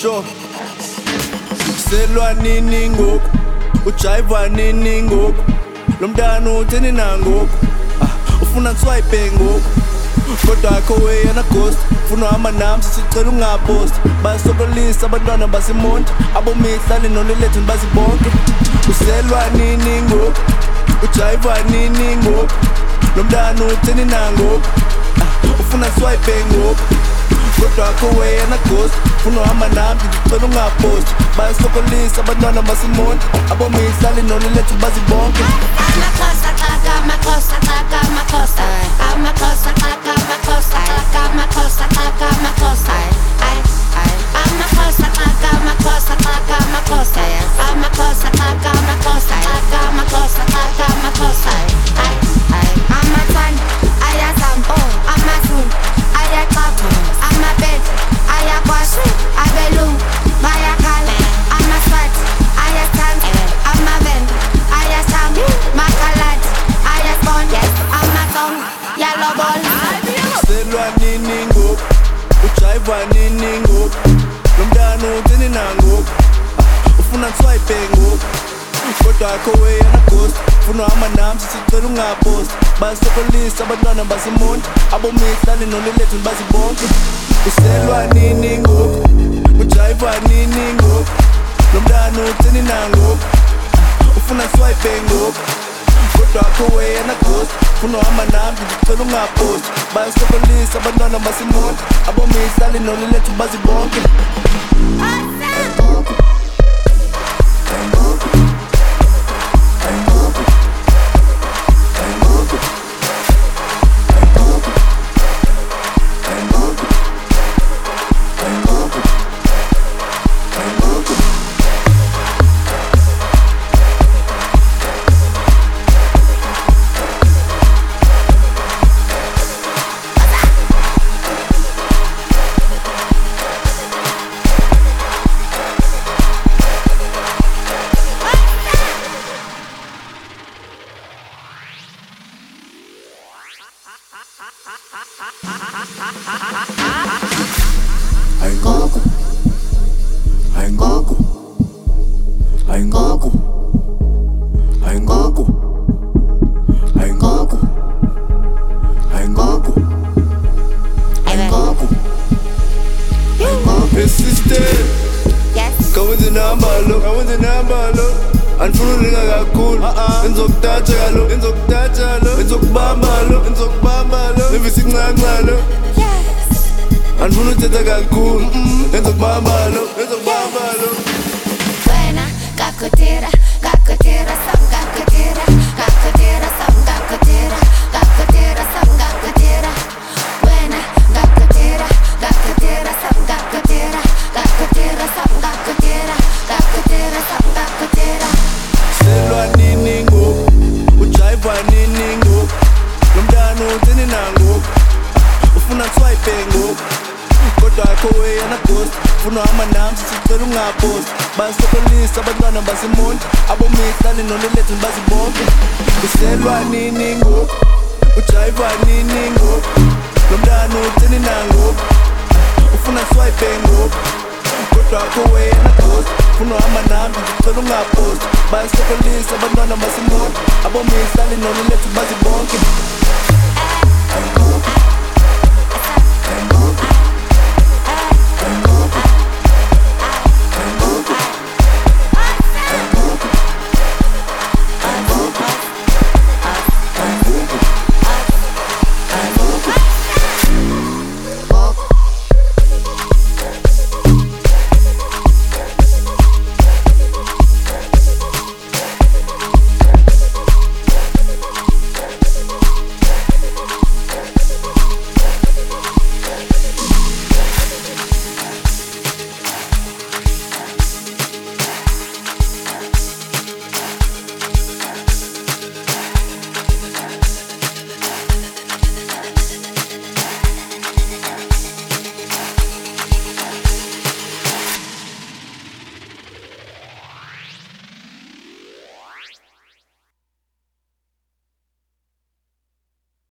sure. Selwa nini ngoku, ujiva nini ngoku, lo mntana utheni nangoku, ufuna swipe ngoku, kodwa akho weyana ghost, ufuna uhamba nami sicela ungapost, basokolisa abantwana basemonti, abomihlali nolilethu bazibonke. Uselwa nini ngoku, ujiva nini ngoku, lo mntana utheni nangoku, ufuna swipe ngoku, kodwa akho weyana ghost, ufuna uhamba nami sicela ungapost, basokolisa abantwana basemonti, abomihlali nolilethu bazibonke. Selwa nini ngoku, ujiva nini ngoku, lo mntana utheni nangoku, ufuna swipe ngoku, kodwa akho weyana ghost, ufuna uhamba nami sicela ungapost, basokolisa abantwana basemonti, abomihlali nolilethu bazibonke. Uselwa nini ngoku, ujiva nini ngoku, lo mntana utheni nangoku, ufuna swipe ngoku, kodwa akho weyana ghost, ufuna uhamba nami sicela ungapost, basokolisa abantwana basemonti, abomihlali nolilethu bazibonke. Kawenze nambalo, anifuna uringa kakhulu, ngizokutatsha lo, ngizokubamba lo, nevisi incanca lo, anifuna uthetha kakhulu, ngizokubamba lo. Wena ngakutira sam ngakutira sam ngakutira sam ngakutira. Wena ngakutira sam ngakutira sam ngakutira sam ngakutira. Selwa nini ngoku, ujiva nini ngoku, lo mntana utheni nangoku, ufuna swipe ngoku, kodwa akho weyana ghost, ufuna uhamba nami sicela ungapost, basokolisa abantwana basemonti, abomihlali nolilethu bazibonke. Uselwa nini ngoku, ujiva nini ngoku, lo mntana utheni nangoku, ufuna swipe ngoku, kodwa akho weyana ghost, ufuna uhamba nami sicela ungapost, basokolisa abantwana basemonti, abomihlali nolilethu bazibonke.